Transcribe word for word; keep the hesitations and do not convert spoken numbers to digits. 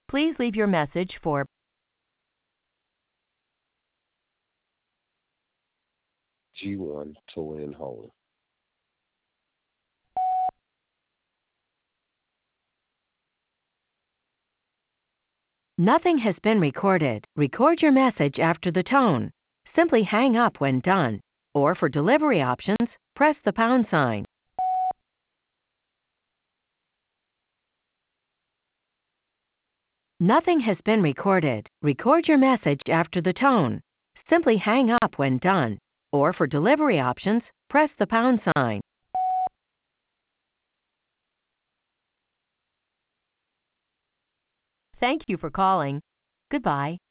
Please leave your message for G one towing home. Nothing has been recorded. Record your message after the tone. Simply hang up when done. Or for delivery options, press the pound sign. Nothing has been recorded. Record your message after the tone. Simply hang up when done. Or for delivery options, press the pound sign. Thank you for calling. Goodbye.